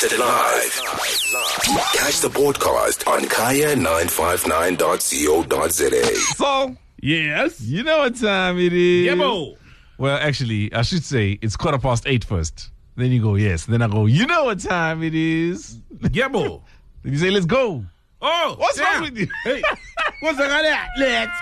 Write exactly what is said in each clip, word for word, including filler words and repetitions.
Broadcasted live. Catch the podcast on kaya nine five nine dot co dot za. So, yes, you know what time it is? Yebo. Well, actually, I should say it's quarter past eight first. Then you go, yes. Then I go, you know what time it is? Yebo. Then you say, let's go. Oh, what's yeah. wrong with you? Hey, what's that? Let's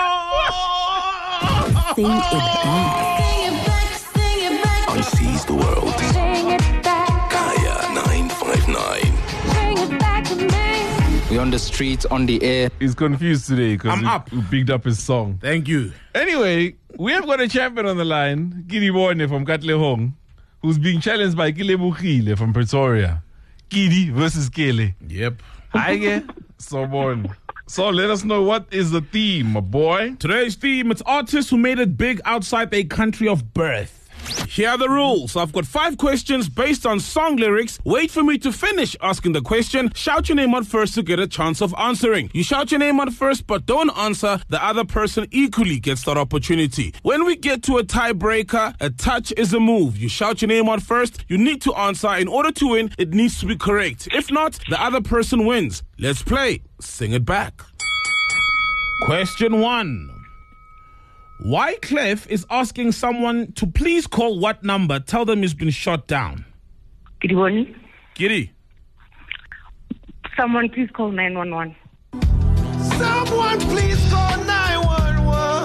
go. Sing it back. Sing it back, sing it back. On Seize the World. Sing it back. Kaya nine five nine. Bring it back to me. We're on the streets, on the air. He's confused today because I'm we, up. we picked up his song. Thank you. Anyway, we have got a champion on the line, Kidi Borne from Katlehong, who's being challenged by Kile Bukhile from Pretoria. Kidi versus Kele. Yep. Aige, so born. So let us know, what is the theme, my boy? Today's theme, it's artists who made it big outside their country of birth. Here are the rules. I've got five questions based on song lyrics. Wait for me to finish asking the question. Shout your name out first to get a chance of answering. You shout your name out first, but don't answer. The other person equally gets that opportunity. When we get to a tiebreaker, a touch is a move. You shout your name out first. You need to answer. In order to win, it needs to be correct. If not, the other person wins. Let's play. Sing it back. Question one. Wyclef is asking someone to please call what number? Tell them he's been shot down. Good morning. Giddy. Someone please call nine one one. Someone please call nine one one.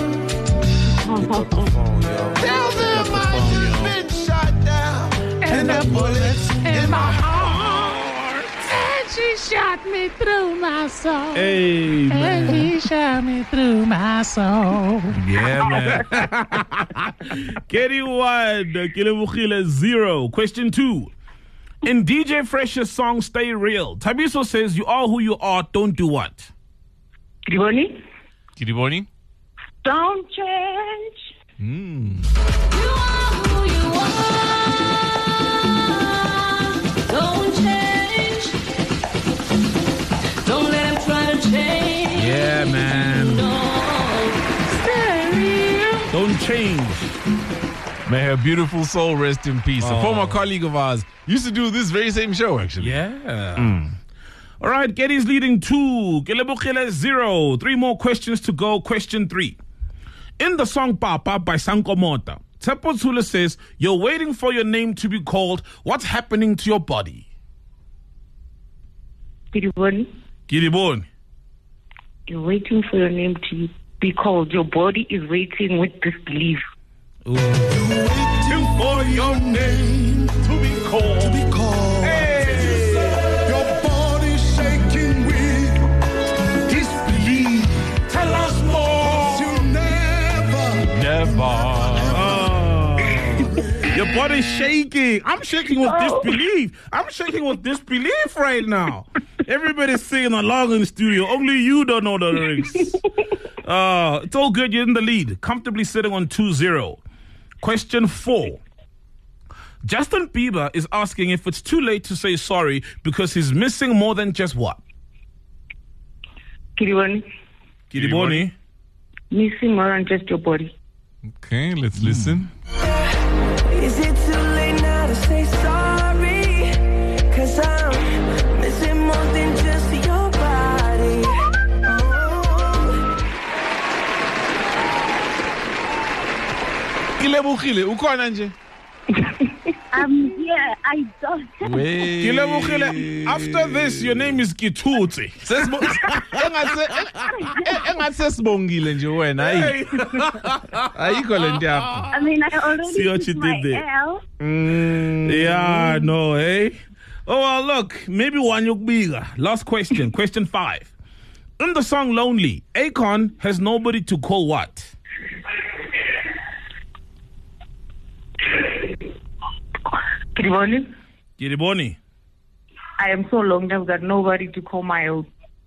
Tell them I've just been shot down. And the bullets in my heart. And she shot me through my soul. Hey, man. And he shot me through my soul. Yeah, man. Giddy one. Kilebukhile zero. Question two. In D J Fresh's song Stay Real, Tabiso says you are who you are, don't do what? Good morning. Kidi Borne? Don't change. Mm. You are who you are. Don't change. Don't let him try to change. Yeah, man. Don't stay real. Don't change. May her beautiful soul rest in peace. Oh. A former colleague of ours used to do this very same show, actually. Yeah. Mm. All right, Geddy's leading two. Kilebukhile zero. Three more questions to go. Question three. In the song Papa by Sanko Mota, Tsepo Zulu says, you're waiting for your name to be called. What's happening to your body? Good morning. Giddy Borne. You're waiting for your name to be called. Your body is waiting with disbelief. Ooh. Waiting for your name to be called. To be called. Hey. Your body shaking with disbelief. Tell us more. You never. Never. Oh. Your body's shaking. I'm shaking with disbelief. I'm shaking with disbelief right now. Everybody's singing along in the studio. Only you don't know the lyrics. Uh, it's all good. You're in the lead. Comfortably sitting on two zero. Question four. Justin Bieber is asking if it's too late to say sorry because he's missing more than just what? Good morning. Giddy Borne. Missing more than just your body. Okay, let's listen. Is it too late now to say sorry? Cause I'm missing more than just your body. Kile Bukhile, ukhona nje? Um, yeah, I don't. Wey. Kilebukhile, after this, your name is Kitutsi. Sesbo- engathe engathe sibongile nje wena, hayi. Ayikho lento yakho. I mean, I already See what did you did my there. L. Mm. Yeah, no, hey. Oh, well, look, maybe one bigger. Last question, question five. In the song Lonely, Akon has nobody to call what? Good morning. Giddy Borne. I am so long, I've got nobody to call my own.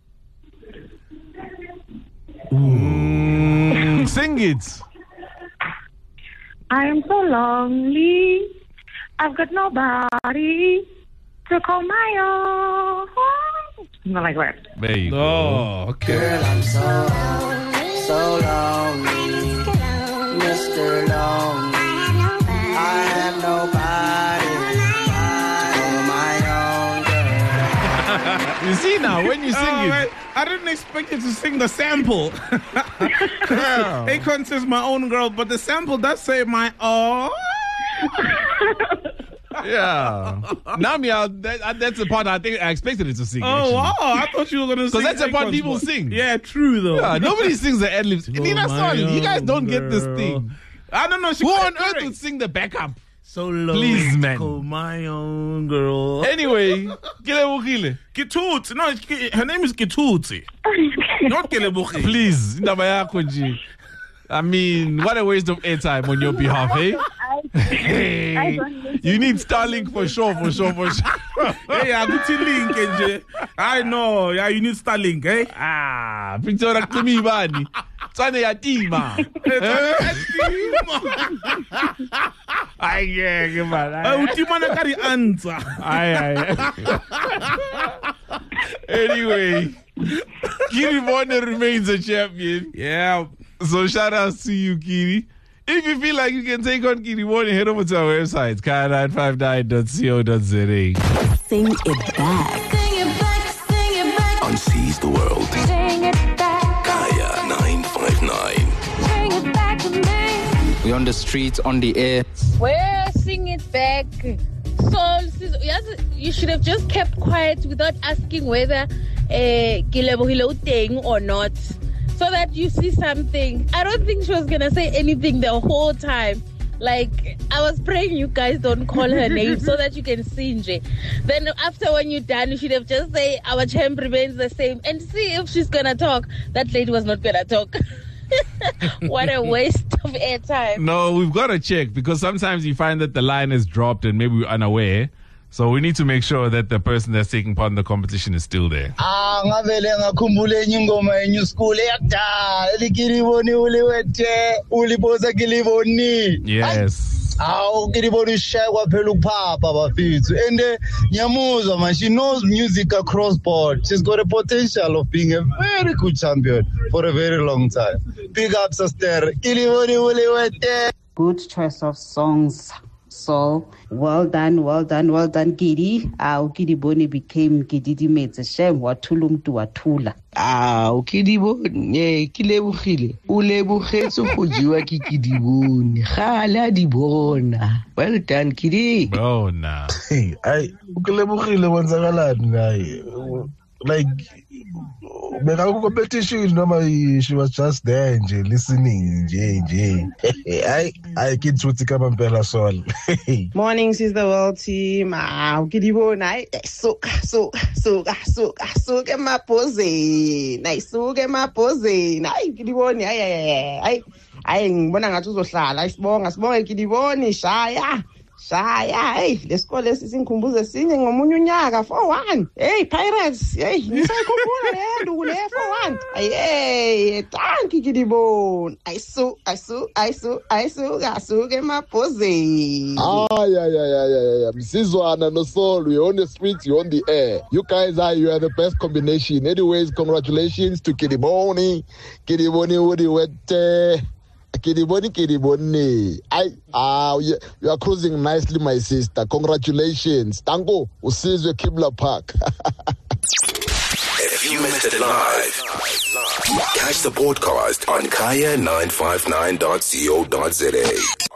Mm, sing it. I am so lonely, I've got nobody to call my own. Not like that. There you go. Oh, okay. Girl, I'm so, so lonely, Mister Lonely. I have nobody to call my You see now, when you sing Oh, it. man, I didn't expect you to sing the sample. Yeah. Akon says my own girl, but the sample does say my oh. Yeah. Now, me, I- that, that's the part I think I expected it to sing. Oh, actually. wow. I thought you were going to sing. that's the part Akon's people part. sing. Yeah, true, though. Yeah, nobody sings the ad libs. Oh, Nina my Son, you guys own don't get this girl. thing. I don't know. She Who got on it earth correct. would sing the backup? So low. Please, man. Call my own girl. Anyway, Kelebogile, Kitutsi. No, it's- her name is Kitutsi. Not Kelebogile. please, indaba yakho nje. I mean, what a waste of airtime on your behalf, eh? Hey, you need Starlink for sure, for sure, for sure. Hey, I got link nje. I know. Yeah, you need Starlink, eh? Ah, Victoria Kimi Bani. Tsane ya tima. Ay, yeah, come on. Uh, utimana ka di answer. Aye, aye. Anyway, Kiri Bonner remains a champion. Yeah. So shout out to you, Kiri. If you feel like you can take on Kiri Bonner, head over to our website, kaya nine five nine dot co dot za. Sing it back. Sing it back, sing it back, On Seize the World. sing it back, Kaya nine five nine. sing it back to me. We're on the streets, on the air. Well, sing it back. So, sis- yes, you should have just kept quiet without asking whether eh, ke lebohile o teng or not, so that you see something. I don't think she was gonna say anything the whole time. Like, I was praying you guys don't call her name so that you can see nje. Then after when you're done, you should have just say our champ remains the same and see if she's gonna talk. That lady was not gonna talk. What a waste of airtime. No, we've got to check because sometimes you find that the line is dropped and maybe we're unaware. So we need to make sure that the person that's taking part in the competition is still there. Ah, ngavele ngakhumbula enye ingoma yenye school eyakudala elikiliboni uliwethe uliposa kiliboni. Yes. Awu kiliboni ushaya kwaphela ukuphapha bafethu. And eh, ngiyamuzwa man, she knows music across board. She's got a potential of being a very good champion for a very long time. Big up sister. Kiliboni uliwethe. Good choice of songs. So, well done, well done, well done, Gidi. Ah, Ukidi Boni became Gidi Mates. A shame, Watulum to Watula. Ah, ukidiboni eh kilebogile o lebogetse go jiwa ke kidiboni ga la di bona. Well done, Kidi. Oh, nah. Hey, I ukulebogile kwenzakalani naye? Like beka ku competition noma she was just there nje listening nje nje. I I kithuthi kama mpela sol. Morning, Sister World Team. Ah, ukidibona suka suka suka suka suka emabhozeni. Ayisuka emabhozeni. Hayi ukidiboni hayi hayi hayi. Hayi ngibona ngathi uzohlala. Ayisibonga sibonga ukidiboni shaya. Shaya, hey, lesikole sisinkhumbuze sinye ngomunye unyaka four one. Hey, Pirates, hey, ngisayikhumbula le nduku le four one. Hey, thank you Kidiboni. Ayisu, ayisu, ayisu, ayisu, asuke emabhozeni. Ah, yeah, yeah, yeah, yeah, yeah. Msizwana no Soul, you're on the streets, you're on the air. You guys are, you are the best combination. Anyways, congratulations to Kidiboni. Kidiboni Woody Wete. Kidiboni, Kidiboni. I, ah, you, you are cruising nicely, my sister. Congratulations. Tango, usizwe Kibla Park. If you missed it live, catch the podcast on kaya nine five nine dot co dot za.